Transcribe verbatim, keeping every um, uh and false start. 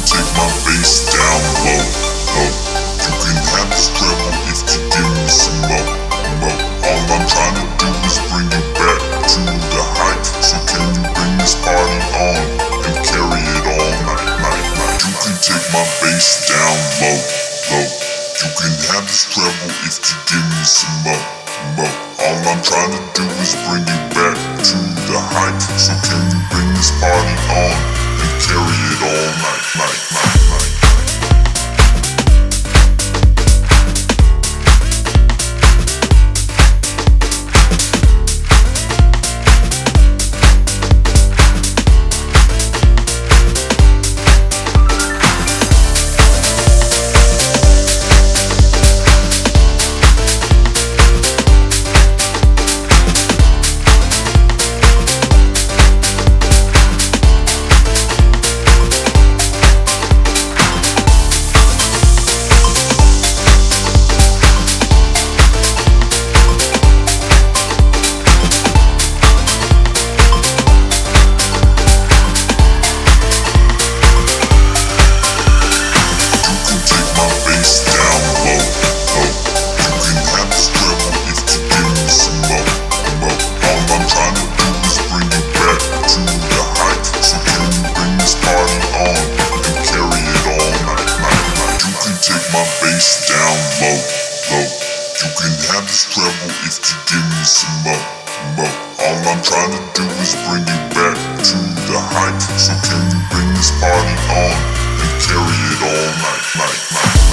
take my bass down low, low. You can have this treble if you give me some more, more. All I'm trying to do is bring you back to the height. So can you bring this party on and carry it all night, night, night? You can take my bass down low, low. You can have this treble if you give me some more, more. All I'm trying to do is bring you back to the height. So can you bring this party on and carry it all night, night, night, night? Bass down low, low. You can have this treble if you give me some more, more. All I'm trying to do is bring you back to the height. So can you bring this party on and carry it all night, night, night?